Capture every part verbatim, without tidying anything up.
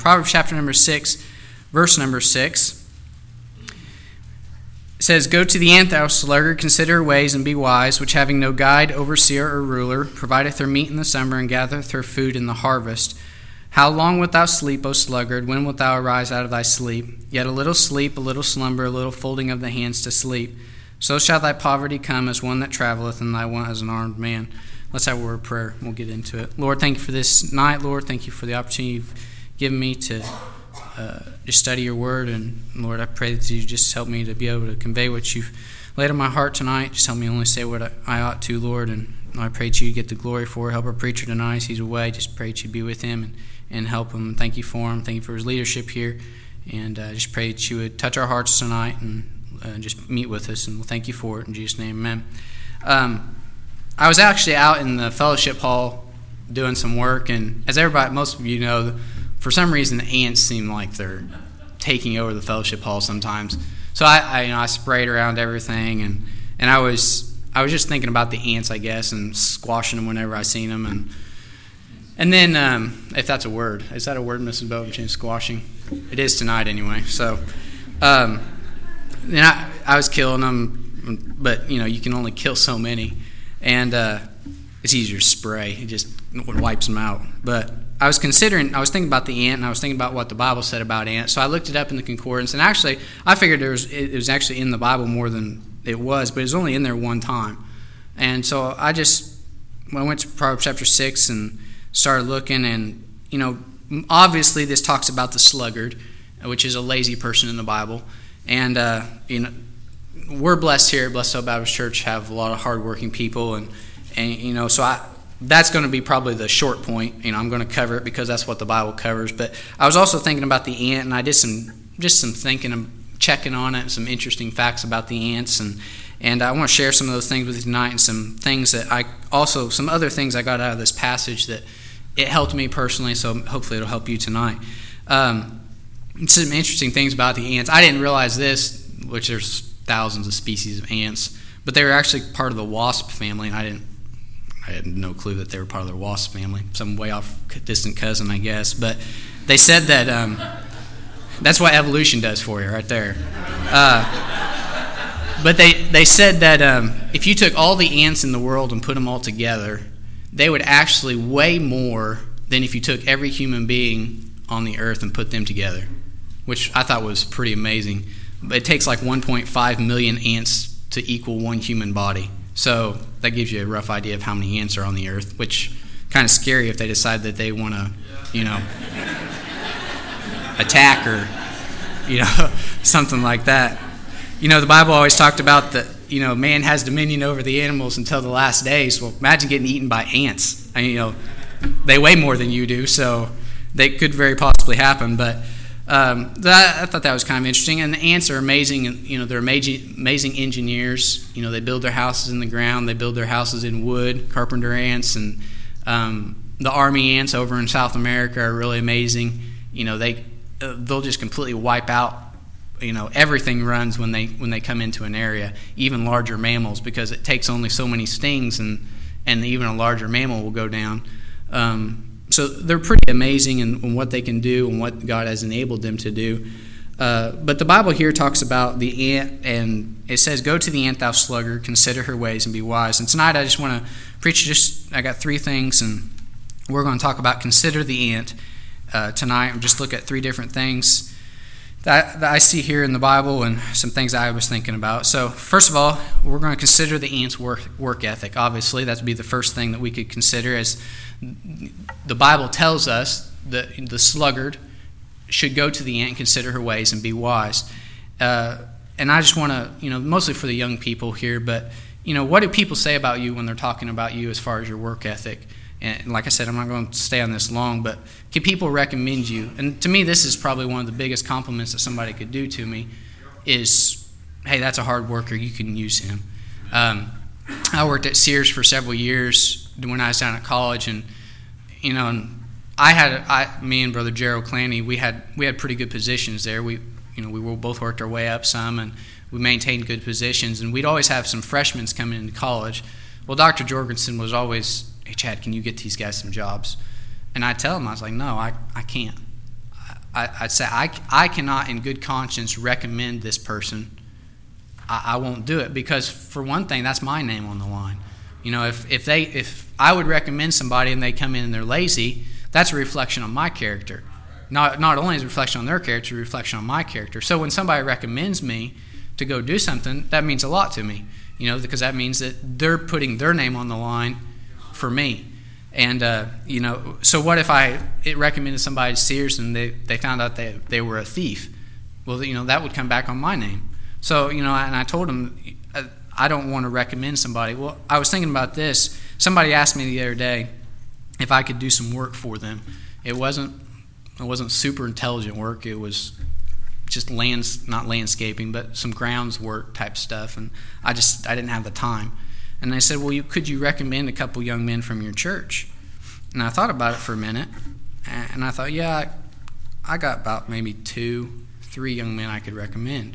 Proverbs chapter number six, verse number six. It says, "Go to the ant, thou sluggard, consider her ways, and be wise, which having no guide, overseer, or ruler, provideth her meat in the summer, and gathereth her food in the harvest. How long wilt thou sleep, O sluggard? When wilt thou arise out of thy sleep? Yet a little sleep, a little slumber, a little folding of the hands to sleep. So shall thy poverty come as one that traveleth, and thy want as an armed man." Let's have a word of prayer. We'll get into it. Lord, thank you for this night, Lord. Thank you for the opportunity you've given me to uh, just study your word. And, Lord, I pray that you just help me to be able to convey what you've laid on my heart tonight. Just help me only say what I, I ought to, Lord. And I pray that you get the glory for it. Help our preacher tonight as he's away. Just pray that you be with him and, and help him. Thank you for him. Thank you for his leadership here. And uh, just pray that you would touch our hearts tonight and uh, just meet with us. And we'll thank you for it. In Jesus' name, amen. Um, I was actually out in the fellowship hall doing some work, and as everybody, most of you know, for some reason the ants seem like they're taking over the fellowship hall sometimes. So I, I, you know, I sprayed around everything, and, and I was I was just thinking about the ants, I guess, and squashing them whenever I seen them, and and then um, if that's a word, is that a word, Missus Bovington? Squashing, it is tonight anyway. So, um, then I, I was killing them, but you know you can only kill so many. And uh, it's easier to spray. It just wipes them out. But I was considering, I was thinking about the ant, and I was thinking about what the Bible said about ants. So I looked it up in the concordance, and actually, I figured there was, it was actually in the Bible more than it was, but it was only in there one time. And so I just, when I went to Proverbs chapter six and started looking, and, you know, obviously this talks about the sluggard, which is a lazy person in the Bible. And, uh, you know, we're blessed here at Blessed Hope Baptist Church, have a lot of hardworking people, and, and you know, so I that's going to be probably the short point. You know, I'm going to cover it because that's what the Bible covers. But I was also thinking about the ant, and I did some just some thinking and checking on it, some interesting facts about the ants, and and I want to share some of those things with you tonight, and some things that I also some other things I got out of this passage that it helped me personally. So hopefully it'll help you tonight. Um, some interesting things about the ants. I didn't realize this, which there's thousands of species of ants, but they were actually part of the wasp family, and I didn't I had no clue that they were part of the wasp family, some way off distant cousin, I guess. But they said that um, that's what evolution does for you right there. Uh, but they, they said that um, if you took all the ants in the world and put them all together, they would actually weigh more than if you took every human being on the earth and put them together, which I thought was pretty amazing. But it takes like one point five million ants to equal one human body. So that gives you a rough idea of how many ants are on the earth, which kind of scary if they decide that they want to, you know, attack or, you know, something like that. You know, the Bible always talked about that, you know, man has dominion over the animals until the last days. Well, imagine getting eaten by ants. I mean, you know, they weigh more than you do, so they could very possibly happen, but Um, that, I thought that was kind of interesting. And the ants are amazing. And you know, they're amazing, amazing engineers. You know, they build their houses in the ground. They build their houses in wood. Carpenter ants and um, the army ants over in South America are really amazing. You know, they uh, they'll just completely wipe out. You know, everything runs when they when they come into an area. Even larger mammals, because it takes only so many stings, and and even a larger mammal will go down. Um, So they're pretty amazing in, in what they can do and what God has enabled them to do. Uh, but the Bible here talks about the ant, and it says, "Go to the ant, thou sluggard, consider her ways and be wise." And tonight I just want to preach just, I got three things, and we're going to talk about consider the ant uh, tonight. And just look at three different things that, that I see here in the Bible and some things I was thinking about. So first of all, we're going to consider the ant's work, work ethic. Obviously, that would be the first thing that we could consider, as the Bible tells us that the sluggard should go to the ant and consider her ways and be wise. Uh, and I just want to, you know, mostly for the young people here, but, you know, what do people say about you when they're talking about you as far as your work ethic? And like I said, I'm not going to stay on this long, but can people recommend you? And to me, this is probably one of the biggest compliments that somebody could do to me is, hey, that's a hard worker. You can use him. Um, I worked at Sears for several years when I was down at college, and you know, and I had I, me and Brother Gerald Clanny, we had we had pretty good positions there. We you know we were, both worked our way up some, and we maintained good positions. And we'd always have some freshmen coming into college. Well, Doctor Jorgensen was always, "Hey Chad, can you get these guys some jobs?" And I tell him, I was like, "No, I I can't. I, I'd say I, I cannot in good conscience recommend this person. I, I won't do it because, for one thing, that's my name on the line. You know, if, if they if I would recommend somebody and they come in and they're lazy, that's a reflection on my character. Not not only is it a reflection on their character, it's a reflection on my character. So when somebody recommends me to go do something, that means a lot to me. You know, because that means that they're putting their name on the line for me. And, uh, you know, so what if I it recommended somebody to Sears and they, they found out they, they were a thief? Well, you know, that would come back on my name. So, you know, and I told them, I don't want to recommend somebody. Well, I was thinking about this. Somebody asked me the other day if I could do some work for them. It wasn't it wasn't super intelligent work. It was just lands, not landscaping, but some grounds work type stuff. And I just I didn't have the time. And they said, well, you, could you recommend a couple young men from your church? And I thought about it for a minute, and I thought, yeah, I, I got about maybe two, three young men I could recommend.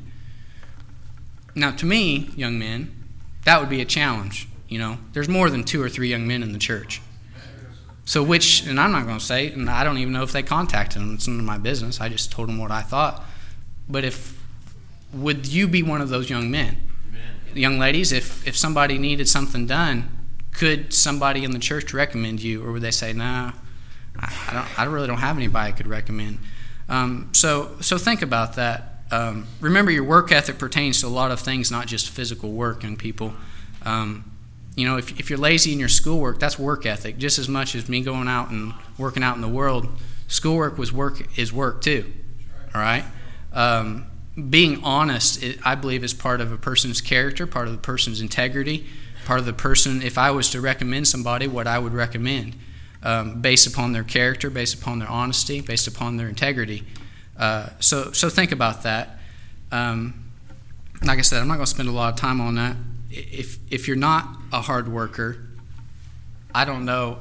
Now, to me, young men, that would be a challenge. You know, there's more than two or three young men in the church. So which, and I'm not going to say, and I don't even know if they contacted them. It's none of my business. I just told them what I thought. But if, would you be one of those young men? Young ladies, if, if somebody needed something done, could somebody in the church recommend you, or would they say, "Nah, I, I don't. I really don't have anybody I could recommend"? Um, so, so think about that. Um, remember, your work ethic pertains to a lot of things, not just physical work. Young people, um, you know, if if you're lazy in your schoolwork, that's work ethic just as much as me going out and working out in the world. Schoolwork was work is work too. All right. Um, Being honest, I believe, is part of a person's character, part of the person's integrity, part of the person, if I was to recommend somebody, what I would recommend, um, based upon their character, based upon their honesty, based upon their integrity. Uh, so so think about that. Um, like I said, I'm not going to spend a lot of time on that. If, if you're not a hard worker, I don't know,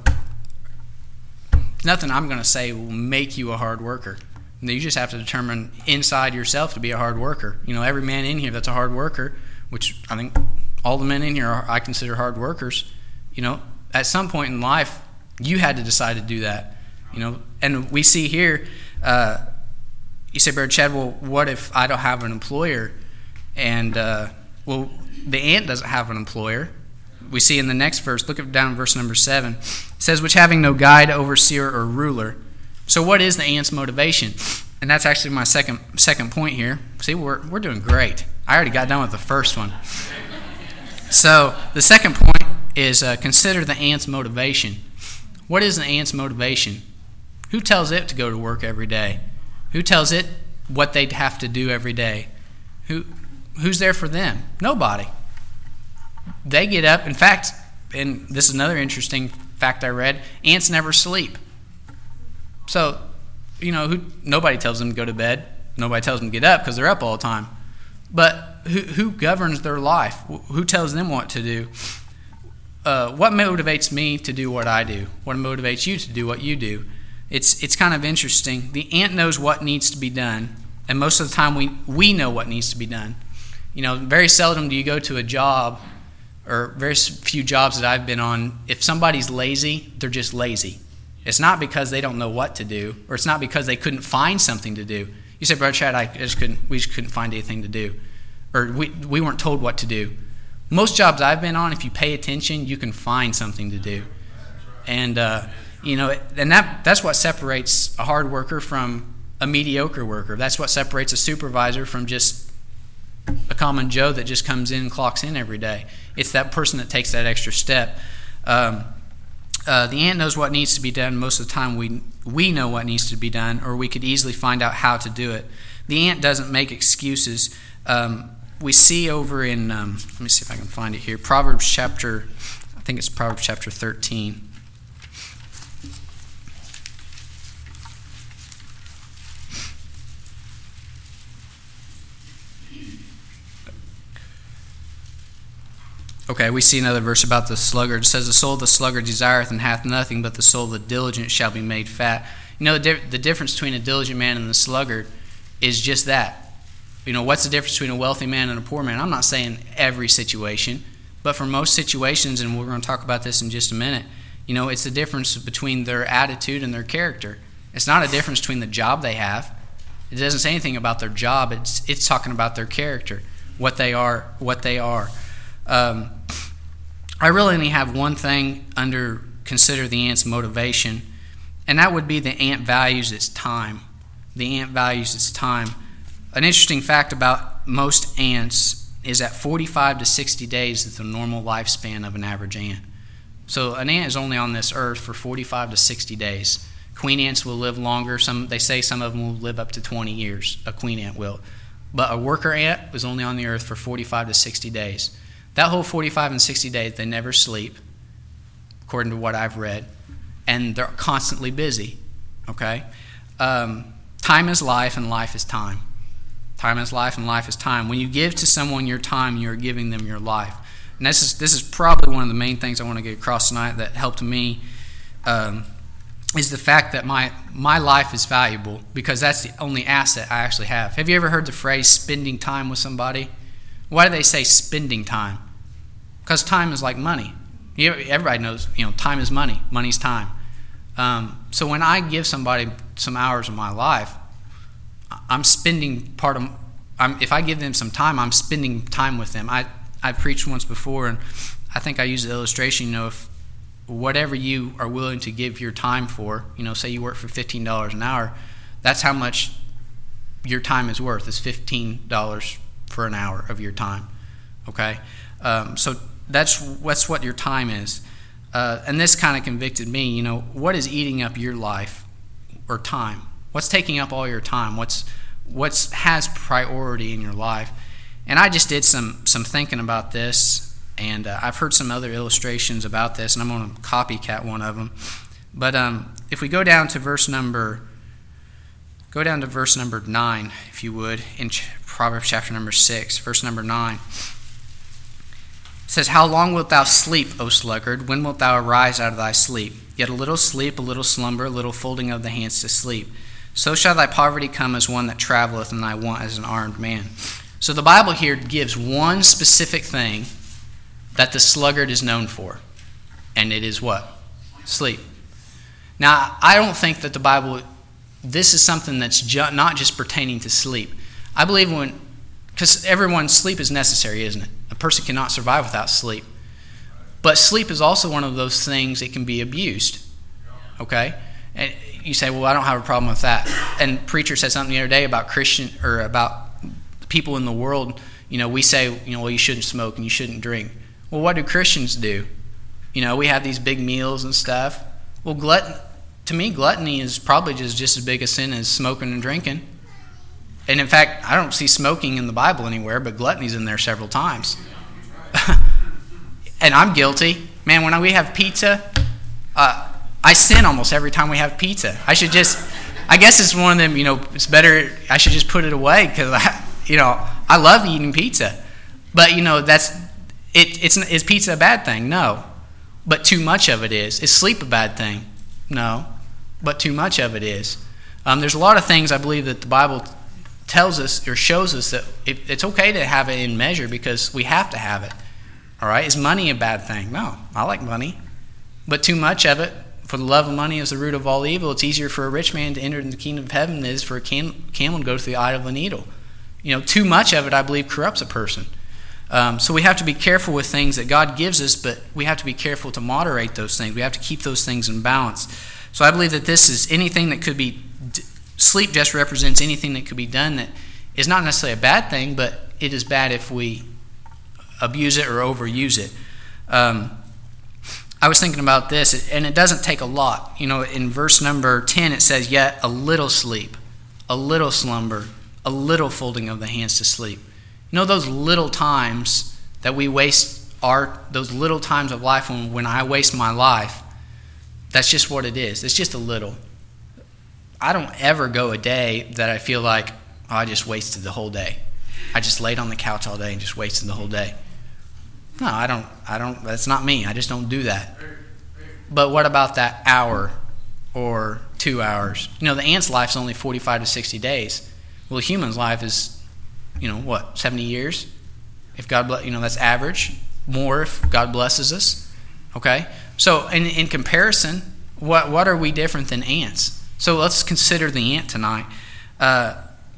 nothing I'm going to say will make you a hard worker. You just have to determine inside yourself to be a hard worker. You know, every man in here that's a hard worker, which I think all the men in here are, I consider hard workers. You know, at some point in life, you had to decide to do that. You know, and we see here, uh, you say, Brother Chad, well, what if I don't have an employer? And, uh, well, the ant doesn't have an employer. We see in the next verse, look down in verse number seven. It says, which having no guide, overseer, or ruler. So what is the ant's motivation? And that's actually my second second point here. See, we're we're doing great. I already got done with the first one. So the second point is uh, consider the ant's motivation. What is the ant's motivation? Who tells it to go to work every day? Who tells it what they'd have to do every day? Who who's there for them? Nobody. They get up. In fact, and this is another interesting fact I read, ants never sleep. So, you know, who, nobody tells them to go to bed. Nobody tells them to get up because they're up all the time. But who, who governs their life? Who tells them what to do? Uh, what motivates me to do what I do? What motivates you to do what you do? It's it's kind of interesting. The ant knows what needs to be done, and most of the time we, we know what needs to be done. You know, very seldom do you go to a job, or very few jobs that I've been on, if somebody's lazy, they're just lazy. It's not because they don't know what to do, or it's not because they couldn't find something to do. You say, Brother Chad, I just couldn't. We just couldn't find anything to do, or we we weren't told what to do. Most jobs I've been on, if you pay attention, you can find something to do, and uh, you know, and that that's what separates a hard worker from a mediocre worker. That's what separates a supervisor from just a common Joe that just comes in and clocks in every day. It's that person that takes that extra step. Um, Uh, the ant knows what needs to be done. Most of the time we we know what needs to be done, or we could easily find out how to do it. The ant doesn't make excuses. Um, we see over in, um, let me see if I can find it here, Proverbs chapter, I think it's Proverbs chapter thirteen. Okay, we see another verse about the sluggard. It says, the soul of the sluggard desireth and hath nothing, but the soul of the diligent shall be made fat. You know, the, di- the difference between a diligent man and the sluggard is just that. You know, what's the difference between a wealthy man and a poor man? I'm not saying every situation, but for most situations, and we're going to talk about this in just a minute, you know, it's the difference between their attitude and their character. It's not a difference between the job they have. It doesn't say anything about their job. It's it's talking about their character, what they are, what they are. Um, I really only have one thing under consider the ant's motivation, and that would be the ant values its time. The ant values its time. An interesting fact about most ants is that forty-five to sixty days is the normal lifespan of an average ant. So an ant is only on this earth for forty-five to sixty days. Queen ants will live longer. Some they say some of them will live up to twenty years. A queen ant will. But a worker ant was only on the earth for forty-five to sixty days. That whole forty-five and sixty days, they never sleep, according to what I've read. And they're constantly busy. Okay? Um, time is life, and life is time. Time is life, and life is time. When you give to someone your time, you're giving them your life. And this is this is probably one of the main things I want to get across tonight that helped me, um, is the fact that my my life is valuable, because that's the only asset I actually have. Have you ever heard the phrase spending time with somebody? Why do they say spending time? Because time is like money. You, everybody knows, you know, time is money. Money's time. Um, so when I give somebody some hours of my life, I'm spending part of. I'm, if I give them some time, I'm spending time with them. I I preached once before, and I think I used the illustration. You know, if whatever you are willing to give your time for, you know, say you work for fifteen dollars an hour, that's how much your time is worth. It's fifteen dollars for an hour of your time. Okay, um, so that's that's what your time is, uh, and this kind of convicted me. You know, what is eating up your life or time? What's taking up all your time? What's what's has priority in your life? And I just did some some thinking about this, and uh, I've heard some other illustrations about this, and I'm going to copycat one of them. But um, if we go down to verse number, go down to verse number nine, if you would, in Ch- Proverbs chapter number six, verse number nine. It says, "How long wilt thou sleep, O sluggard? When wilt thou arise out of thy sleep? Yet a little sleep, a little slumber, a little folding of the hands to sleep. So shall thy poverty come as one that traveleth, and thy want as an armed man." So the Bible here gives one specific thing that the sluggard is known for, and it is what? Sleep. Now, I don't think that the Bible, this is something that's ju- not just pertaining to sleep. I believe when, because everyone's sleep is necessary, isn't it? A person cannot survive without sleep. But sleep is also one of those things that can be abused. Okay? And you say, well, I don't have a problem with that. And preacher said something the other day about Christian, or about people in the world. You know, we say, you know, well, you shouldn't smoke and you shouldn't drink. Well, what do Christians do? You know, we have these big meals and stuff. Well, glutton, to me, gluttony is probably just, just as big a sin as smoking and drinking. And in fact, I don't see smoking in the Bible anywhere, but gluttony's in there several times. And I'm guilty. Man, when we have pizza, uh, I sin almost every time we have pizza. I should just, I guess it's one of them, you know, it's better, I should just put it away, because, I, you know, I love eating pizza. But, you know, that's, it, it's, is pizza a bad thing? No. But too much of it is. Is sleep a bad thing? No. But too much of it is. Um, there's a lot of things I believe that the Bible tells us or shows us that it, it's okay to have it in measure, because we have to have it. All right? Is money a bad thing? No. I like money. But too much of it, for the love of money is the root of all evil. It's easier for a rich man to enter into the kingdom of heaven than it is for a cam- camel to go through the eye of a needle. You know, too much of it, I believe, corrupts a person. Um, so we have to be careful with things that God gives us, but we have to be careful to moderate those things. We have to keep those things in balance. So I believe that this is anything that could be, sleep just represents anything that could be done that is not necessarily a bad thing, but it is bad if we abuse it or overuse it. Um, I was thinking about this, and it doesn't take a lot. You know, in verse number ten, it says, "Yet a little sleep, a little slumber, a little folding of the hands to sleep." You know, those little times that we waste, our, those little times of life when, when I waste my life, that's just what it is. It's just a little. I don't ever go a day that I feel like, oh, I just wasted the whole day. I just laid on the couch all day and just wasted the whole day. No, I don't, I don't, that's not me. I just don't do that. But what about that hour or two hours? You know, the ant's life's only forty-five to sixty days. Well, a human's life is, you know, what, seventy years? If God, bless, you know, that's average. More if God blesses us. Okay? So in, in comparison, what, what are we different than ants? So let's consider the ant tonight. Uh,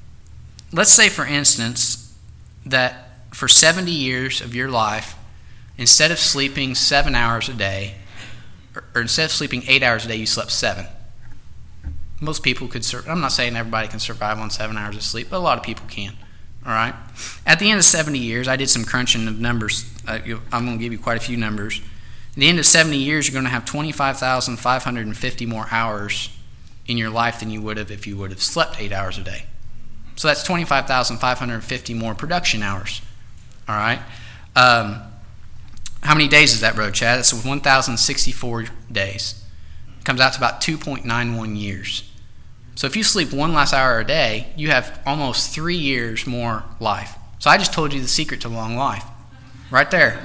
let's say, for instance, that for seventy years of your life, instead of sleeping seven hours a day, or, or instead of sleeping eight hours a day, you slept seven. Most people could, sur- I'm not saying everybody can survive on seven hours of sleep, but a lot of people can. All right? At the end of seventy years, I did some crunching of numbers. Uh, I'm going to give you quite a few numbers. At the end of seventy years, you're going to have twenty-five thousand five hundred fifty more hours in your life than you would have if you would have slept eight hours a day. So that's twenty-five thousand five hundred fifty more production hours. All right? Um, how many days is that, Brother Chad? It's one thousand sixty-four days. It comes out to about two point nine one years. So if you sleep one less hour a day, you have almost three years more life. So I just told you the secret to long life. Right there.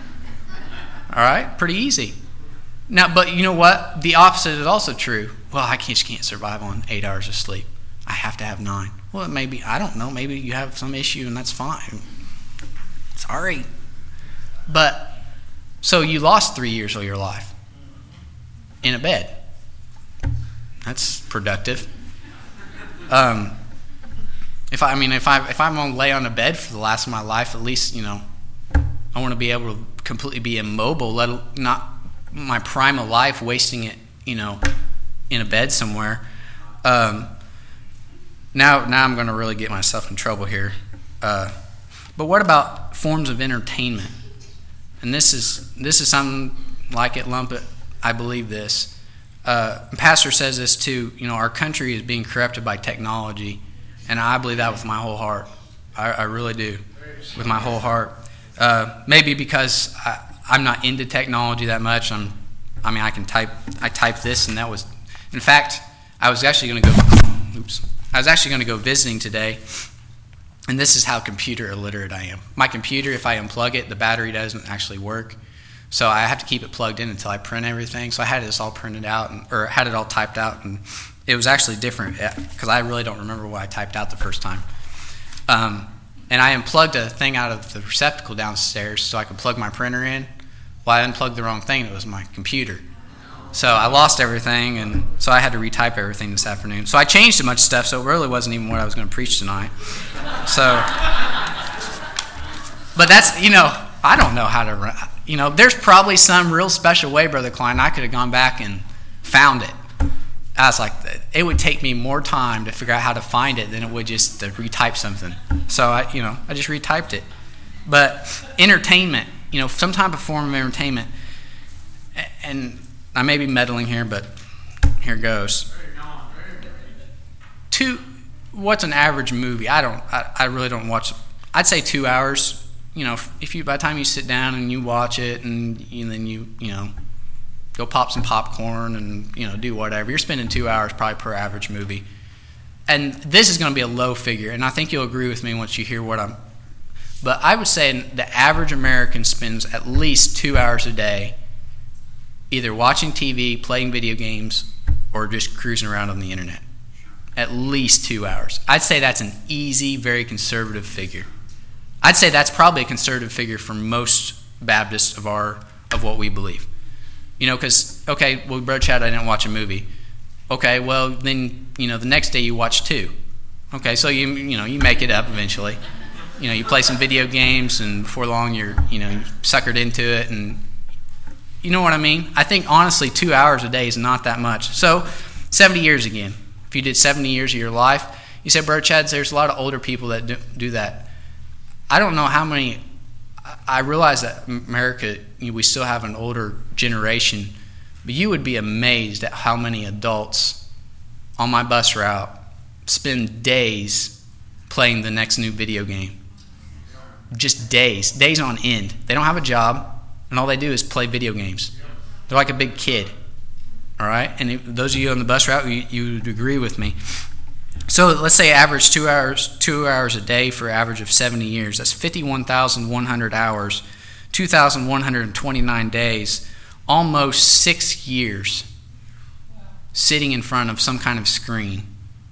All right? Pretty easy. Now, but you know what? The opposite is also true. Well, I just can't survive on eight hours of sleep. I have to have nine. Well, maybe, I don't know, maybe you have some issue and that's fine. Sorry. But, so you lost three years of your life in a bed. That's productive. Um, if I, I mean, if I if I'm gonna lay on a bed for the last of my life, at least you know, I want to be able to completely be immobile. Let not my prime of life wasting it, you know, in a bed somewhere. Um, now, now I'm going to really get myself in trouble here. Uh, but what about forms of entertainment? And this is this is something like at Lumpet. I believe this. Uh, Pastor says this too. You know, our country is being corrupted by technology, and I believe that with my whole heart. I, I really do, with my whole heart. Uh, maybe because I, I'm not into technology that much. I'm, I mean, I can type. I typed this, and that was. In fact, I was actually going to go. Oops. I was actually going to go visiting today, and this is how computer illiterate I am. My computer, if I unplug it, the battery doesn't actually work. So I have to keep it plugged in until I print everything. So I had this all printed out, and, or had it all typed out, and it was actually different because I really don't remember what I typed out the first time. Um, and I unplugged a thing out of the receptacle downstairs so I could plug my printer in. Well, I unplugged the wrong thing. It was my computer. So I lost everything, and so I had to retype everything this afternoon. So I changed a bunch of stuff, so it really wasn't even what I was going to preach tonight. So, but that's, you know, I don't know how to run. You know, there's probably some real special way, Brother Klein, I could have gone back and found it. I was like, it would take me more time to figure out how to find it than it would just to retype something. So, I, you know, I just retyped it. But entertainment, you know, some type of form of entertainment, and I may be meddling here, but here goes. Two, what's an average movie? I don't, I, I really don't watch, I'd say two hours. You know, if you by the time you sit down and you watch it, and, and then you you know go pop some popcorn and you know do whatever, you're spending two hours probably per average movie. And this is going to be a low figure, and I think you'll agree with me once you hear what I'm. But I would say the average American spends at least two hours a day either watching T V, playing video games, or just cruising around on the internet. At least two hours. I'd say that's an easy, very conservative figure. I'd say that's probably a conservative figure for most Baptists of our of what we believe. You know, because, okay, well, Brother Chad, I didn't watch a movie. Okay, well, then, you know, the next day you watch two. Okay, so you you know, you make it up eventually. You know, you play some video games, and before long you're, you know, suckered into it, and you know what I mean? I think, honestly, two hours a day is not that much. So, seventy years again. If you did seventy years of your life, you said, Brother Chad, there's a lot of older people that do, do that. I don't know how many. I realize that America, you know, we still have an older generation, but you would be amazed at how many adults on my bus route spend days playing the next new video game. Just days, days on end. They don't have a job, and all they do is play video games. They're like a big kid, all right? And if, those of you on the bus route, you, you would agree with me. So let's say average two hours, two hours a day for an average of seventy years. That's fifty-one thousand one hundred hours, two thousand one hundred twenty-nine days, almost six years sitting in front of some kind of screen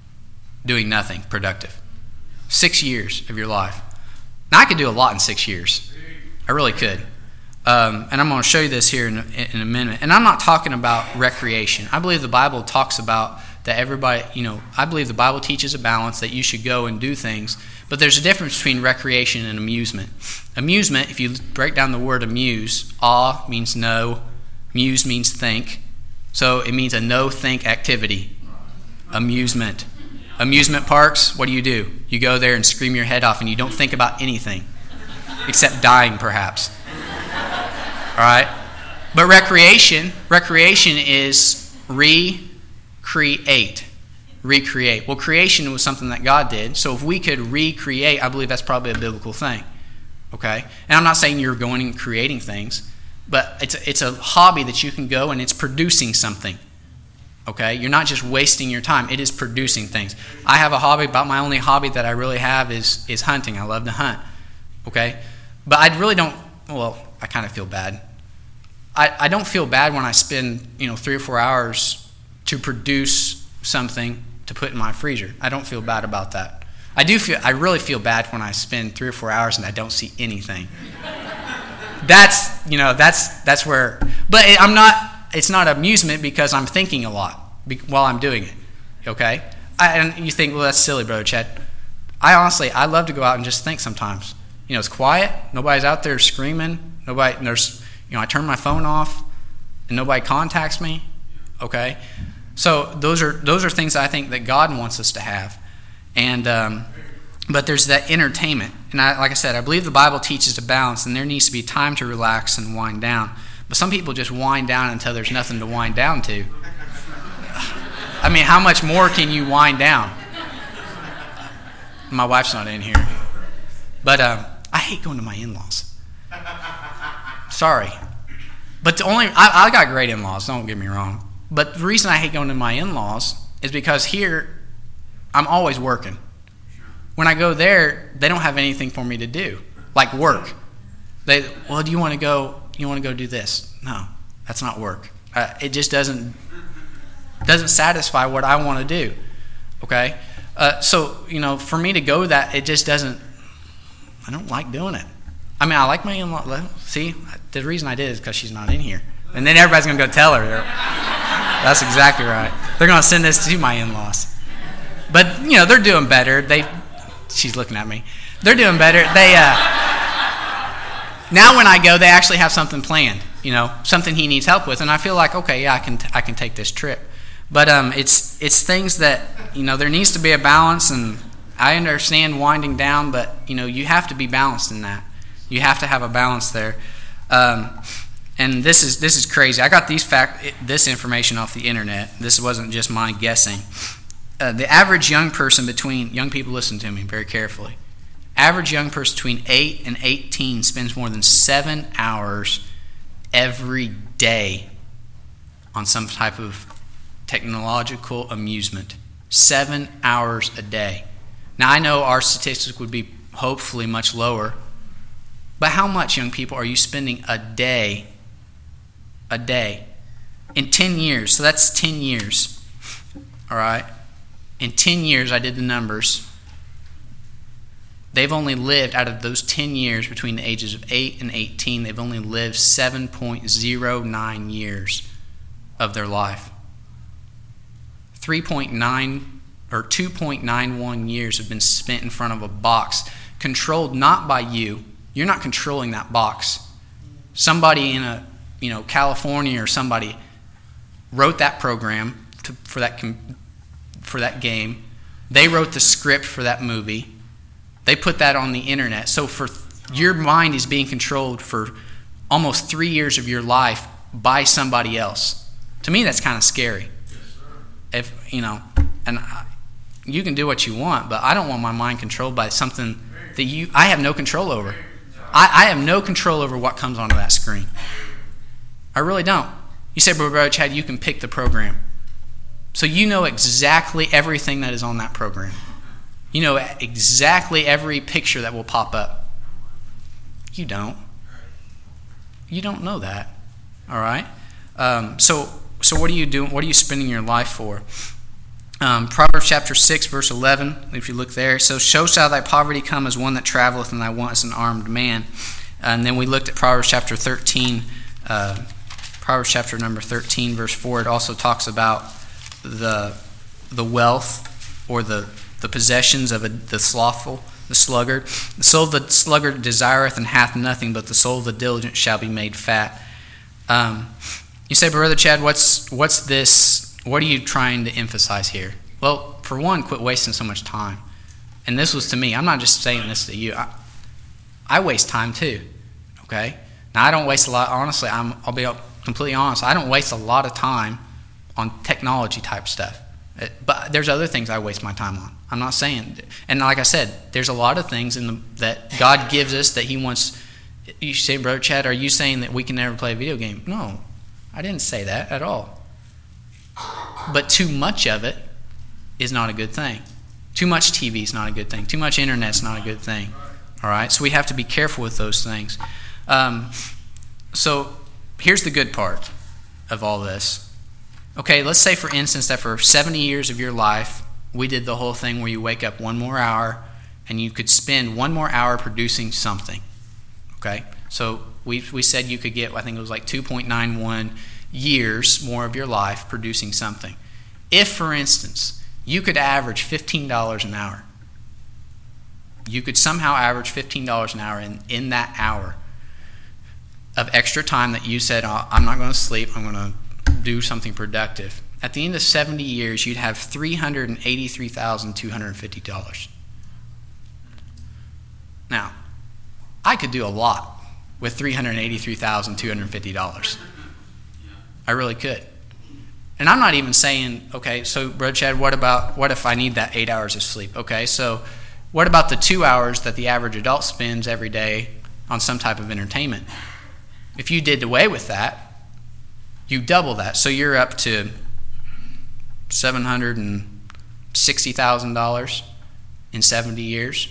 doing nothing productive. Six years of your life. Now, I could do a lot in six years. I really could. Um, and I'm going to show you this here in a, in a minute. And I'm not talking about recreation. I believe the Bible talks about that everybody, you know, I believe the Bible teaches a balance that you should go and do things, but there's a difference between recreation and amusement. Amusement, if you break down the word amuse, awe means know, muse means think, so it means a no-think activity. Amusement. Amusement parks, what do you do? You go there and scream your head off and you don't think about anything except dying, perhaps. All right? But recreation, recreation is recreate. Recreate. Well, creation was something that God did, so if we could recreate, I believe that's probably a biblical thing. Okay? And I'm not saying you're going and creating things, but it's a, it's a hobby that you can go and it's producing something. Okay? You're not just wasting your time. It is producing things. I have a hobby, about my only hobby that I really have is, is hunting. I love to hunt. Okay? But I really don't, well, I kind of feel bad. I, I don't feel bad when I spend, you know, three or four hours to produce something to put in my freezer. I don't feel bad about that. I do feel, I really feel bad when I spend three or four hours and I don't see anything. That's, you know, that's that's where, but it, I'm not, it's not amusement because I'm thinking a lot be, while I'm doing it, okay? I, and you think, well, that's silly, Brother Chad. I honestly, I love to go out and just think sometimes. You know, it's quiet, nobody's out there screaming, nobody, there's, you know, I turn my phone off and nobody contacts me, okay? So those are those are things I think that God wants us to have. And um, but there's that entertainment. And I, like I said, I believe the Bible teaches a balance, and there needs to be time to relax and wind down. But some people just wind down until there's nothing to wind down to. I mean, how much more can you wind down? My wife's not in here. But um, I hate going to my in-laws. Sorry. But the only I, I got great in-laws, don't get me wrong. But the reason I hate going to my in-laws is because here I'm always working. When I go there, they don't have anything for me to do, like work. They, well, do you want to go? You want to go do this? No, that's not work. Uh, it just doesn't doesn't satisfy what I want to do. Okay, uh, so you know, for me to go that, it just doesn't. I don't like doing it. I mean, I like my in-law. See, the reason I did is because she's not in here, and then everybody's gonna go tell her. That's exactly right. They're gonna send this to my in-laws. But you know, they're doing better. They, she's looking at me. They're doing better. They uh, now when I go, they actually have something planned. You know, something he needs help with, and I feel like, okay, yeah, I can t- I can take this trip. But um, it's it's things that, you know, there needs to be a balance, and I understand winding down, but you know, you have to be balanced in that. You have to have a balance there. Um, and this is this is crazy. I got these fact this information off the internet. This wasn't just my guessing. Uh, the average young person between young people, listen to me very carefully. Average young person between eight and eighteen spends more than seven hours every day on some type of technological amusement. Seven hours a day. Now, I know our statistics would be hopefully much lower, but how much, young people, are you spending a day, a day, in ten years? So that's ten years, all right? In ten years, I did the numbers. They've only lived, out of those ten years, between the ages of eight and eighteen, they've only lived seven point zero nine years of their life. three point nine or two point nine one years have been spent in front of a box, controlled not by you. You're not controlling that box. Somebody in a, you know, California or somebody wrote that program to, for that for that game. They wrote the script for that movie. They put that on the internet. So for your mind is being controlled for almost three years of your life by somebody else. To me, that's kind of scary. If you know, and I, you can do what you want, but I don't want my mind controlled by something that you I have no control over. I, I have no control over what comes onto that screen. I really don't. You say, Brother Chad, you can pick the program. So you know exactly everything that is on that program. You know exactly every picture that will pop up. You don't. You don't know that. All right? Um, so so what are you doing? What are you spending your life for? Um, Proverbs chapter six, verse eleven, if you look there. So show shall thy poverty come as one that traveleth, and thy want as an armed man. And then we looked at Proverbs chapter thirteen, uh, Proverbs chapter number thirteen, verse four. It also talks about the the wealth or the, the possessions of a, the slothful, the sluggard. The soul of the sluggard desireth and hath nothing, but the soul of the diligent shall be made fat. Um, you say, Brother Chad, what's what's this? What are you trying to emphasize here? Well, for one, quit wasting so much time. And this was to me. I'm not just saying this to you. I, I waste time too. Okay? Now, I don't waste a lot. Honestly, I'm, I'll be completely honest. I don't waste a lot of time on technology type stuff. It, but there's other things I waste my time on. I'm not saying. And like I said, there's a lot of things in the, that God gives us that He wants. You say, Brother Chad, are you saying that we can never play a video game? No, I didn't say that at all. But too much of it is not a good thing. Too much T V is not a good thing. Too much internet is not a good thing. All right? So we have to be careful with those things. Um, so here's the good part of all this. Okay, let's say, for instance, that for seventy years of your life, we did the whole thing where you wake up one more hour and you could spend one more hour producing something. Okay? So we we said you could get, I think it was like two point nine one years more of your life producing something. If, for instance, you could average fifteen dollars an hour, you could somehow average fifteen dollars an hour in, in that hour of extra time that you said, oh, I'm not going to sleep, I'm going to do something productive. At the end of seventy years, you'd have three hundred eighty-three thousand two hundred fifty dollars. Now, I could do a lot with three hundred eighty-three thousand two hundred fifty dollars. I really could. And I'm not even saying, okay, so Brother Chad, what about, what if I need that eight hours of sleep? Okay, so what about the two hours that the average adult spends every day on some type of entertainment? If you did away with that, you double that. So you're up to seven hundred sixty thousand dollars in seventy years.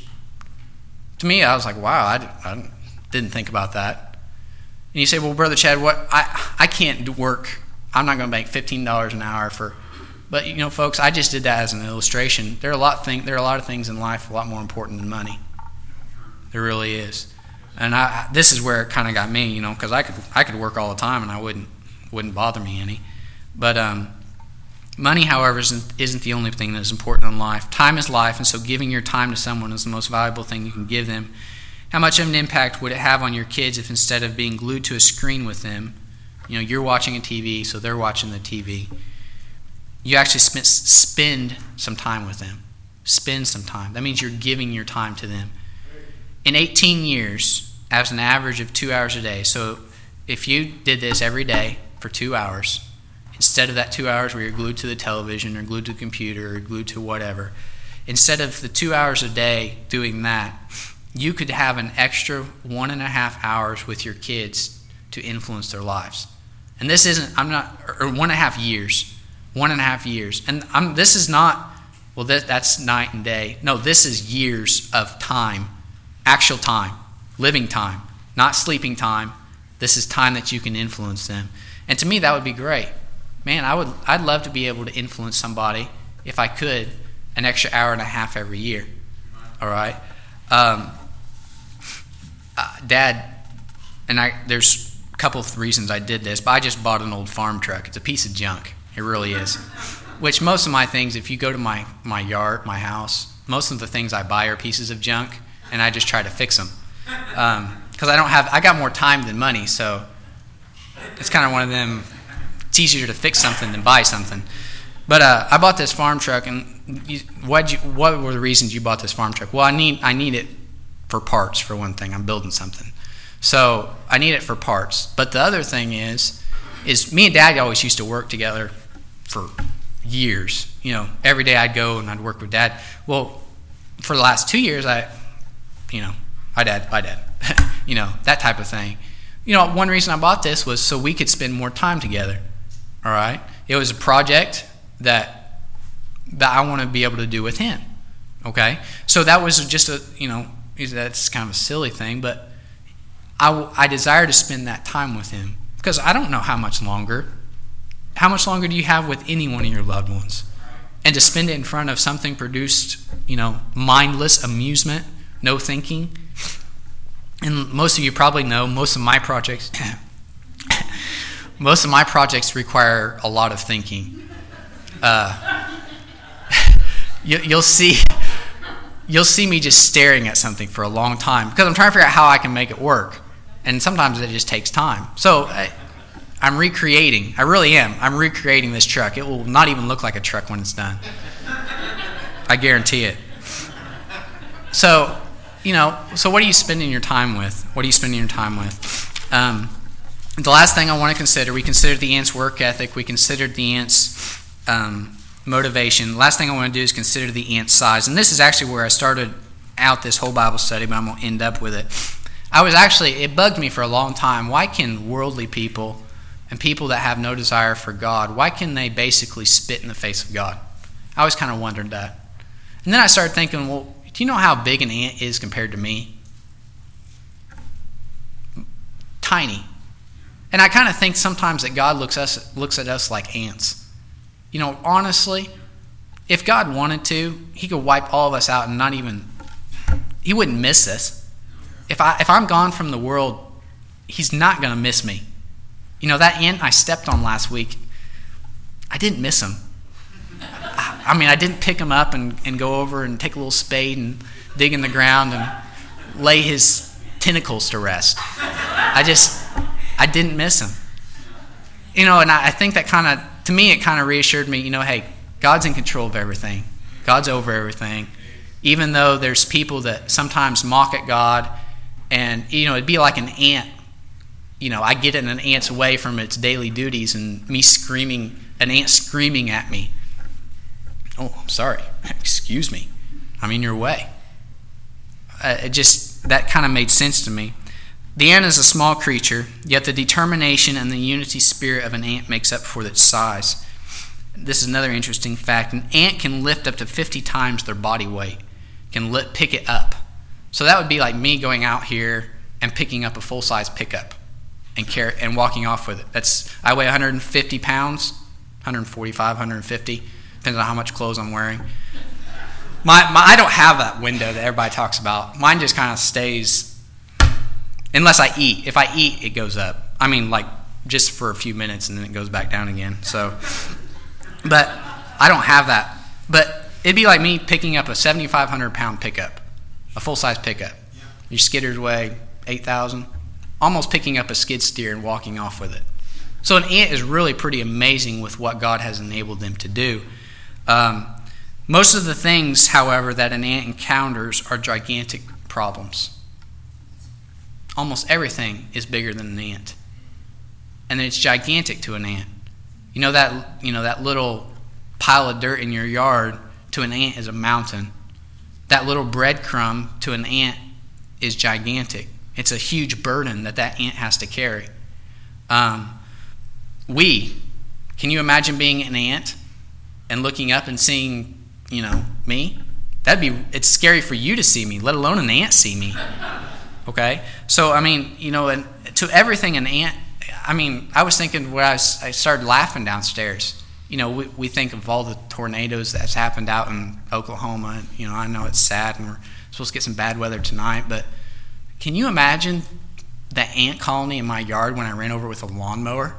To me, I was like, wow, I, I didn't think about that. And you say, well, Brother Chad, what? I, I can't work. I'm not going to make fifteen dollars an hour for. But, you know, folks, I just did that as an illustration. There are a lot of thing, there are a lot of things in life a lot more important than money. There really is. And I, this is where it kind of got me, you know, because I could I could work all the time and I wouldn't wouldn't bother me any. But um, money, however, isn't, isn't the only thing that is important in life. Time is life, and so giving your time to someone is the most valuable thing you can give them. How much of an impact would it have on your kids if, instead of being glued to a screen with them, you know, you're watching a T V, so they're watching the T V, you actually spend, spend some time with them. Spend some time. That means you're giving your time to them. In eighteen years, as an average of two hours a day, so if you did this every day for two hours, instead of that two hours where you're glued to the television or glued to the computer or glued to whatever, instead of the two hours a day doing that, you could have an extra one and a half hours with your kids to influence their lives. And this isn't, I'm not, or one and a half years. One and a half years. And I'm, this is not, well, that, that's night and day. No, this is years of time, actual time, living time, not sleeping time. This is time that you can influence them. And to me, that would be great. Man, I would, I'd love to be able to influence somebody, if I could, an extra hour and a half every year. All right? Um, uh, Dad, and I, there's a couple of reasons I did this, but I just bought an old farm truck. It's a piece of junk. It really is. Which most of my things, if you go to my, my yard, my house, most of the things I buy are pieces of junk, and I just try to fix them. Um, because I don't have, I got more time than money, so it's kind of one of them, it's easier to fix something than buy something. But uh, I bought this farm truck, and you, what'd you, what were the reasons you bought this farm truck? Well, I need I need it for parts, for one thing. I'm building something. So I need it for parts. But the other thing is, is me and Dad always used to work together for years. You know, every day I'd go and I'd work with Dad. Well, for the last two years, I, you know, hi Dad, bye Dad, you know, that type of thing. You know, one reason I bought this was so we could spend more time together. All right, it was a project that that I want to be able to do with him. Okay, so that was just a, you know, that's kind of a silly thing, but I I desire to spend that time with him because I don't know how much longer. How much longer do you have with any one of your loved ones? And to spend it in front of something produced, you know, mindless amusement, no thinking. And most of you probably know most of my projects most of my projects require a lot of thinking. Uh, you, you'll see you'll see me just staring at something for a long time because I'm trying to figure out how I can make it work. And sometimes it just takes time. So I, I'm recreating. I really am. I'm recreating this truck. It will not even look like a truck when it's done. I guarantee it. So, you know, so what are you spending your time with? What are you spending your time with? Um, the last thing I want to consider, we considered the ant's work ethic. We considered the ant's um, motivation. The last thing I want to do is consider the ant's size. And this is actually where I started out this whole Bible study, but I'm going to end up with it. I was actually, it bugged me for a long time. Why can worldly people and people that have no desire for God, why can they basically spit in the face of God? I always kind of wondered that. And then I started thinking, well, do you know how big an ant is compared to me? Tiny. And I kind of think sometimes that God looks us looks at us like ants. You know, honestly, if God wanted to, he could wipe all of us out and not even, he wouldn't miss us. If, I, if I'm gone from the world, he's not going to miss me. You know, that ant I stepped on last week, I didn't miss him. I, I mean, I didn't pick him up and, and go over and take a little spade and dig in the ground and lay his tentacles to rest. I just, I didn't miss him. You know, and I, I think that kind of, to me, it kind of reassured me, you know, hey, God's in control of everything. God's over everything. Even though there's people that sometimes mock at God, and, you know, it'd be like an ant. You know, I get in an ant's way from its daily duties and me screaming, an ant screaming at me. Oh, I'm sorry. Excuse me. I'm in your way. Uh, it just, that kind of made sense to me. The ant is a small creature, yet the determination and the unity spirit of an ant makes up for its size. This is another interesting fact. An ant can lift up to fifty times their body weight, can lift, pick it up. So that would be like me going out here and picking up a full-size pickup and carry, and walking off with it. That's I weigh one hundred fifty pounds, one forty-five, one fifty, depends on how much clothes I'm wearing. My, my I don't have that window that everybody talks about. Mine just kind of stays, unless I eat. If I eat, it goes up. I mean, like just for a few minutes, and then it goes back down again. So, but I don't have that. But it'd be like me picking up a seventy-five hundred pound pickup. A full-size pickup. Your skidders weigh eight thousand. Almost picking up a skid steer and walking off with it. So an ant is really pretty amazing with what God has enabled them to do. Um, most of the things, however, that an ant encounters are gigantic problems. Almost everything is bigger than an ant. And it's gigantic to an ant. You know that, you know, that little pile of dirt in your yard to an ant is a mountain. That little breadcrumb to an ant is gigantic. It's a huge burden that that ant has to carry. Um, we, can you imagine being an ant and looking up and seeing, you know, me? That'd be, it's scary for you to see me, let alone an ant see me. Okay? So, I mean, you know, and to everything an ant, I mean, I was thinking when I, was, I started laughing downstairs. You know, we, we think of all the tornadoes that's happened out in Oklahoma. You know, I know it's sad and we're supposed to get some bad weather tonight, but can you imagine the ant colony in my yard when I ran over with a lawnmower?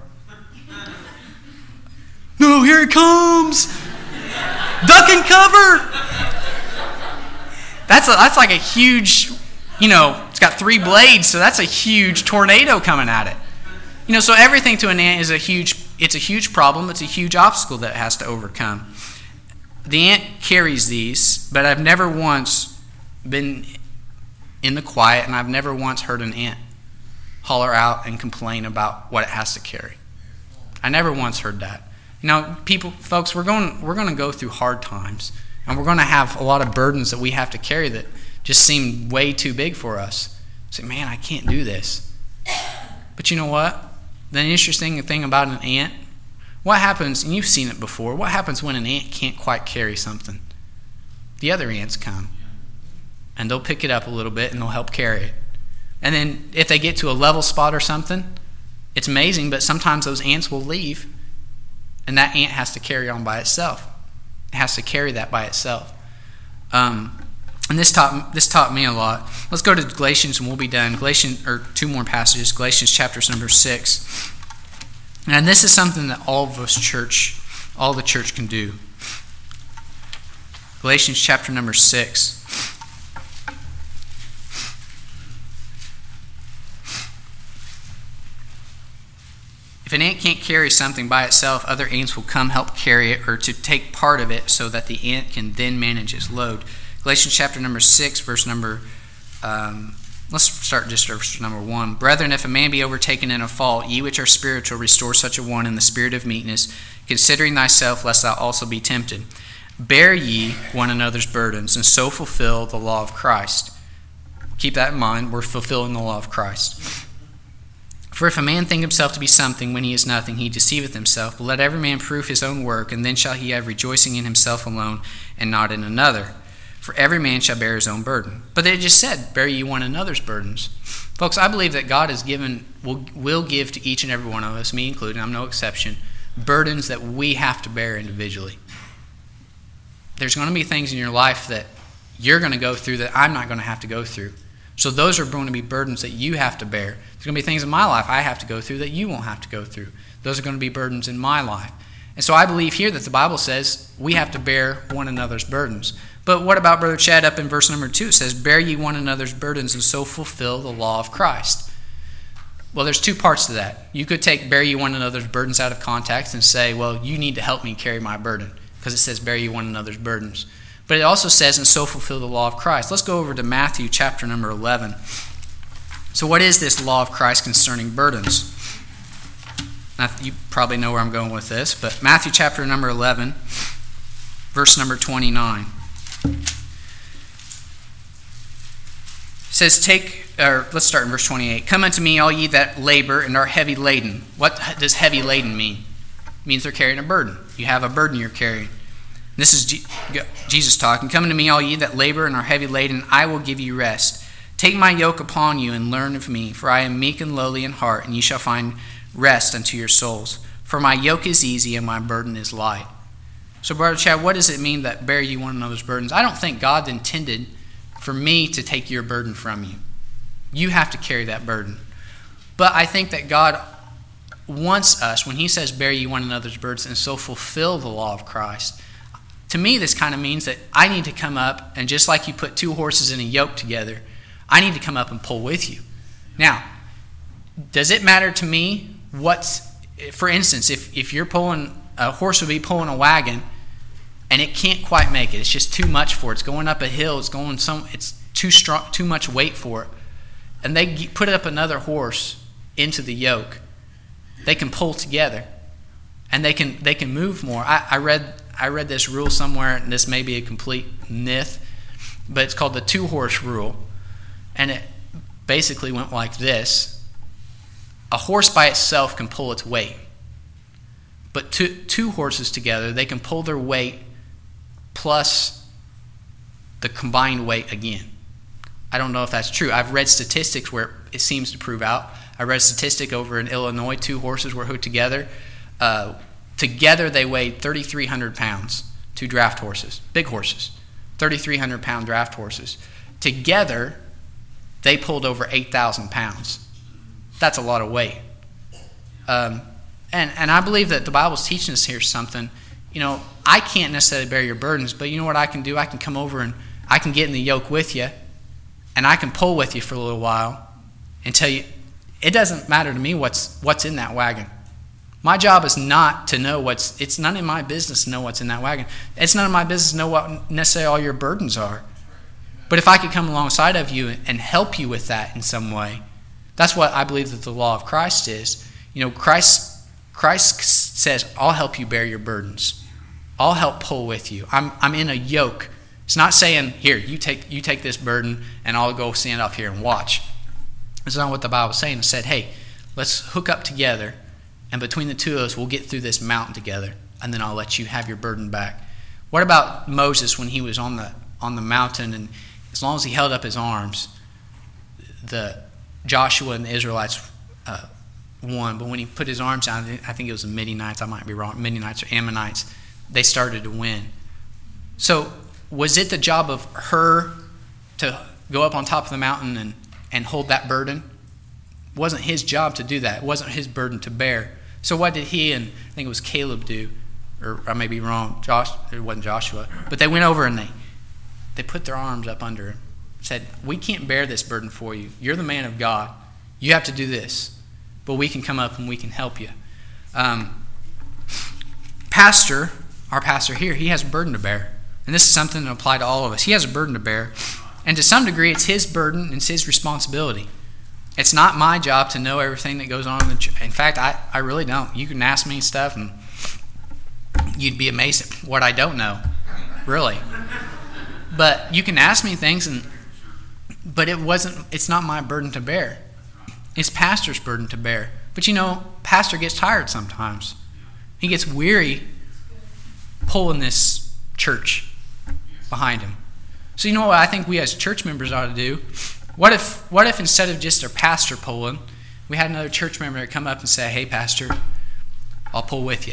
No, here it comes! Duck and cover! That's a, that's like a huge, you know, it's got three blades, so that's a huge tornado coming at it. You know, so everything to an ant is a huge, it's a huge problem. It's a huge obstacle that it has to overcome. The ant carries these, but I've never once been in the quiet, and I've never once heard an ant holler out and complain about what it has to carry. I never once heard that. You know, people, folks, we're going, we're going to go through hard times, and we're going to have a lot of burdens that we have to carry that just seem way too big for us. Say, man, I can't do this. But you know what? The interesting thing about an ant, what happens, and you've seen it before, what happens when an ant can't quite carry something? The other ants come, and they'll pick it up a little bit, and they'll help carry it. And then if they get to a level spot or something, it's amazing, but sometimes those ants will leave, and that ant has to carry on by itself. It has to carry that by itself. Um, and this taught this taught me a lot. Let's go to Galatians, and we'll be done. Galatians, or two more passages. Galatians chapters number six. And this is something that all of us church, all the church can do. Galatians chapter number six. If an ant can't carry something by itself, other ants will come help carry it or to take part of it so that the ant can then manage its load. Galatians chapter number six, verse number, um, let's start just verse number one. Brethren, if a man be overtaken in a fault, ye which are spiritual, restore such a one in the spirit of meekness, considering thyself, lest thou also be tempted. Bear ye one another's burdens, and so fulfill the law of Christ. Keep that in mind, we're fulfilling the law of Christ. For if a man think himself to be something when he is nothing, he deceiveth himself. But let every man prove his own work, and then shall he have rejoicing in himself alone, and not in another. For every man shall bear his own burden. But they just said, bear ye one another's burdens. Folks, I believe that God has given, will, will give to each and every one of us, me included, I'm no exception, burdens that we have to bear individually. There's going to be things in your life that you're going to go through that I'm not going to have to go through. So those are going to be burdens that you have to bear. There's going to be things in my life I have to go through that you won't have to go through. Those are going to be burdens in my life. And so I believe here that the Bible says we have to bear one another's burdens. But what about Brother Chad up in verse number two? It says, bear ye one another's burdens and so fulfill the law of Christ. Well, there's two parts to that. You could take bear ye one another's burdens out of context and say, well, you need to help me carry my burden, because it says bear ye one another's burdens. But it also says, and so fulfill the law of Christ. Let's go over to Matthew chapter number eleven. So what is this law of Christ concerning burdens? Now, you probably know where I'm going with this, but Matthew chapter number eleven, verse number twenty-nine. It says, take, or let's start in verse twenty-eight. Come unto me, all ye that labor and are heavy laden. What does heavy laden mean? It means they're carrying a burden. You have a burden you're carrying. This is Jesus talking. Come unto me, all ye that labor and are heavy laden, I will give you rest. Take my yoke upon you and learn of me, for I am meek and lowly in heart, and ye shall find rest unto your souls. For my yoke is easy and my burden is light. So, Brother Chad, what does it mean that bear ye one another's burdens? I don't think God intended for me to take your burden from you. You have to carry that burden. But I think that God wants us, when he says bear ye one another's burdens and so fulfill the law of Christ, to me, this kind of means that I need to come up, and just like you put two horses in a yoke together, I need to come up and pull with you. Now, does it matter to me what's, for instance, if, if you're pulling, a horse would be pulling a wagon, and it can't quite make it. It's just too much for it. It's going up a hill. It's going some. It's too strong, too much weight for it. And they put up another horse into the yoke. They can pull together, and they can they can move more. I, I read. I read this rule somewhere, and this may be a complete myth, but it's called the two-horse rule. And it basically went like this. A horse by itself can pull its weight. But two, two horses together, they can pull their weight plus the combined weight again. I don't know if that's true. I've read statistics where it seems to prove out. I read a statistic over in Illinois, two horses were hooked together. Uh, Together they weighed thirty-three hundred pounds, two draft horses, big horses, thirty-three hundred pound draft horses. Together, they pulled over eight thousand pounds. That's a lot of weight. Um, and, and I believe that the Bible's teaching us here something. You know, I can't necessarily bear your burdens, but you know what I can do? I can come over and I can get in the yoke with you, and I can pull with you for a little while and tell you, it doesn't matter to me what's what's in that wagon. My job is not to know what's, it's none of my business to know what's in that wagon. It's none of my business to know what necessarily all your burdens are. But if I could come alongside of you and help you with that in some way, that's what I believe that the law of Christ is. You know, Christ, Christ says, I'll help you bear your burdens. I'll help pull with you. I'm, I'm in a yoke. It's not saying, here, you take, you take this burden and I'll go stand up here and watch. That's not what the Bible's saying. It said, hey, let's hook up together. And between the two of us, we'll get through this mountain together, and then I'll let you have your burden back. What about Moses when he was on the on the mountain, and as long as he held up his arms, the Joshua and the Israelites uh, won. But when he put his arms down, I think it was the Midianites, I might be wrong, Midianites or Ammonites, they started to win. So was it the job of her to go up on top of the mountain and, and hold that burden? It wasn't his job to do that. It wasn't his burden to bear. So what did he and I think it was Caleb do? or I may be wrong, Josh, it wasn't Joshua, but they went over and they, they put their arms up under him, said, we can't bear this burden for you. You're the man of God. You have to do this, but we can come up and we can help you. Um, pastor, our pastor here, he has a burden to bear. And this is something that applies to all of us. He has a burden to bear. And to some degree, it's his burden, it's his responsibility. It's not my job to know everything that goes on in the church. In fact, I, I really don't. You can ask me stuff and you'd be amazed at what I don't know, really. But you can ask me things, and but it wasn't. It's not my burden to bear. It's pastor's burden to bear. But you know, pastor gets tired sometimes. He gets weary pulling this church behind him. So you know what I think we as church members ought to do? What if what if instead of just our pastor pulling, we had another church member that come up and say, hey, pastor, I'll pull with you.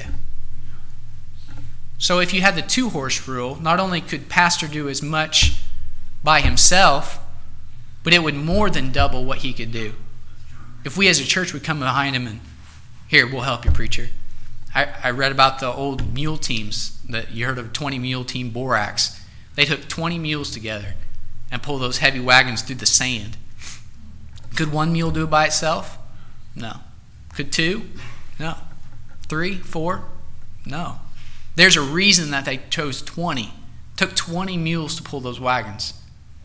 So if you had the two-horse rule, not only could pastor do as much by himself, but it would more than double what he could do. If we as a church would come behind him and, here, we'll help you, preacher. I, I read about the old mule teams, that you heard of twenty mule team Borax. They took twenty mules together and pulled those heavy wagons through the sand. Could one mule do it by itself? No. Could two? No. Three? Four? No. There's a reason that they chose twenty. It took twenty mules to pull those wagons.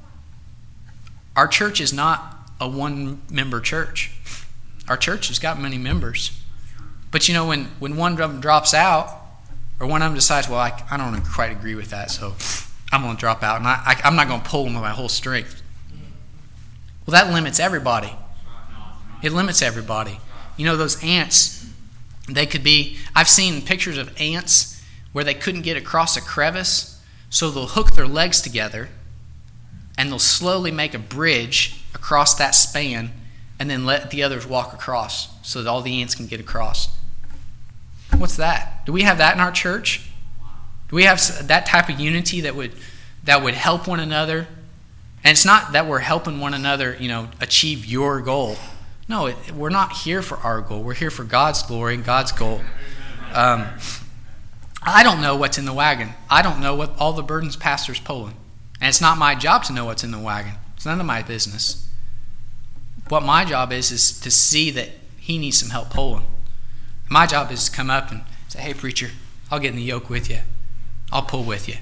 Our church is not a one-member church. Our church has got many members. But you know, when, when one of them drops out, or one of them decides, well, I, I don't quite agree with that, so I'm going to drop out, and I, I, I'm not going to pull them with my whole strength. Well, that limits everybody. It limits everybody. You know, those ants, they could be, I've seen pictures of ants where they couldn't get across a crevice, so they'll hook their legs together, and they'll slowly make a bridge across that span, and then let the others walk across so that all the ants can get across. What's that? Do we have that in our church? Do we have that type of unity that would that would help one another? And it's not that we're helping one another, you know, achieve your goal. No, it, we're not here for our goal. We're here for God's glory and God's goal. Um, I don't know what's in the wagon. I don't know what all the burdens pastor's pulling. And it's not my job to know what's in the wagon. It's none of my business. What my job is is to see that he needs some help pulling. My job is to come up and say, hey, preacher, I'll get in the yoke with you. I'll pull with you.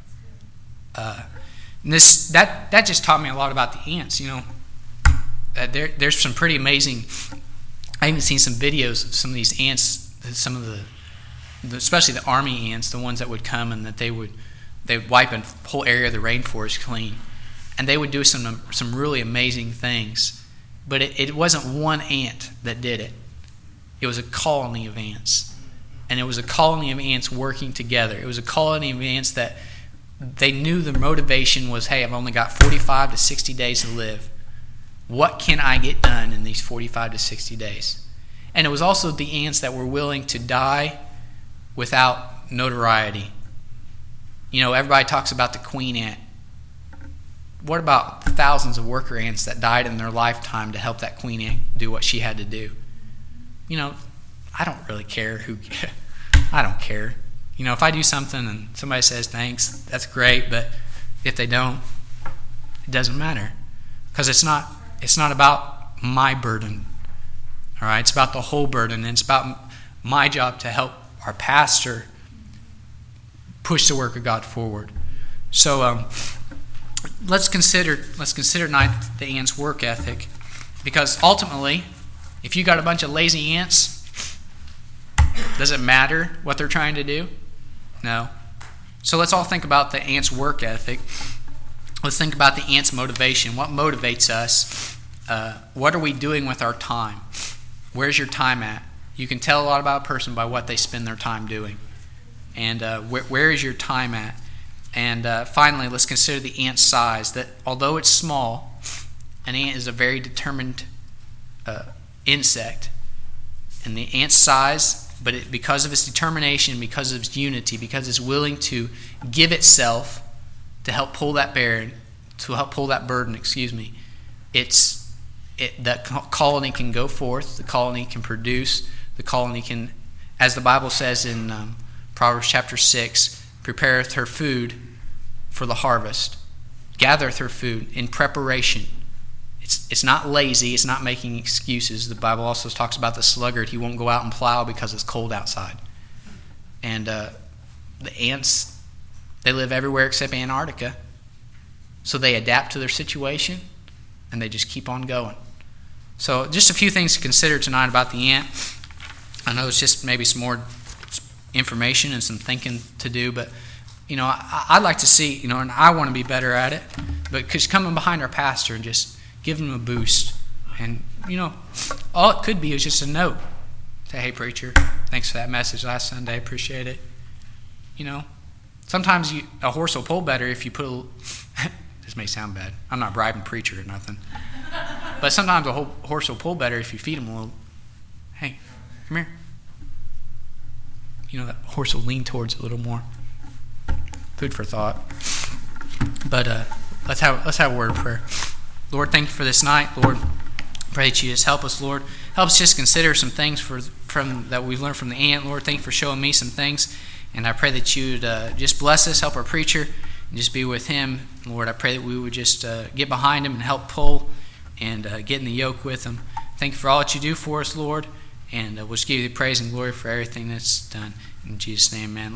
Uh, and this that that just taught me a lot about the ants. You know, uh, there there's some pretty amazing. I even seen some videos of some of these ants. Some of the, the, especially the army ants, the ones that would come and that they would they would wipe a whole area of the rainforest clean, and they would do some some really amazing things. But it, it wasn't one ant that did it. It was a colony of ants. And it was a colony of ants working together. It was a colony of ants that they knew the motivation was, hey, I've only got forty-five to sixty days to live. What can I get done in these forty-five to sixty days? And it was also the ants that were willing to die without notoriety. You know, everybody talks about the queen ant. What about the thousands of worker ants that died in their lifetime to help that queen ant do what she had to do? You know, I don't really care who, I don't care. You know, if I do something and somebody says thanks, that's great, but if they don't, it doesn't matter. Because it's not, it's not about my burden, all right? It's about the whole burden, and it's about my job to help our pastor push the work of God forward. So um, let's consider, let's consider tonight the ants' work ethic, because ultimately, if you got a bunch of lazy ants, does it matter what they're trying to do? No. So let's all think about the ants' work ethic. Let's think about the ants' motivation. What motivates us? Uh, what are we doing with our time? Where's your time at? You can tell a lot about a person by what they spend their time doing. And uh, wh- where is your time at? And uh, finally, let's consider the ant's size. That although it's small, an ant is a very determined uh, insect. And the ant's size, but it, because of its determination, because of its unity, because it's willing to give itself to help pull that bear, to help pull that burden, excuse me, it's it, that colony can go forth, the colony can produce, the colony can, as the Bible says in um, Proverbs chapter six, prepareth her food for the harvest. Gathereth her food in preparation. It's, it's not lazy. It's not making excuses. The Bible also talks about the sluggard. He won't go out and plow because it's cold outside. And uh, the ants, they live everywhere except Antarctica. So they adapt to their situation, and they just keep on going. So just a few things to consider tonight about the ant. I know it's just maybe some more information and some thinking to do, but you know, I, I'd like to see, you know, and I want to be better at it, but because coming behind our pastor and just giving him a boost, and you know, all it could be is just a note. Say, hey preacher, thanks for that message last Sunday, appreciate it. You know, sometimes you, a horse will pull better if you put a this may sound bad. I'm not bribing preacher or nothing. But sometimes a whole horse will pull better if you feed him a little. Hey, come here. You know, that horse will lean towards it a little more. Food for thought. But uh, let's have let's have a word of prayer. Lord, thank you for this night. Lord, pray that you just help us, Lord. Help us just consider some things for from that we've learned from the ant. Lord, thank you for showing me some things. And I pray that you would uh, just bless us, help our preacher, and just be with him. Lord, I pray that we would just uh, get behind him and help pull and uh, get in the yoke with him. Thank you for all that you do for us, Lord. And uh, we'll just give you the praise and glory for everything that's done. In Jesus' name, amen.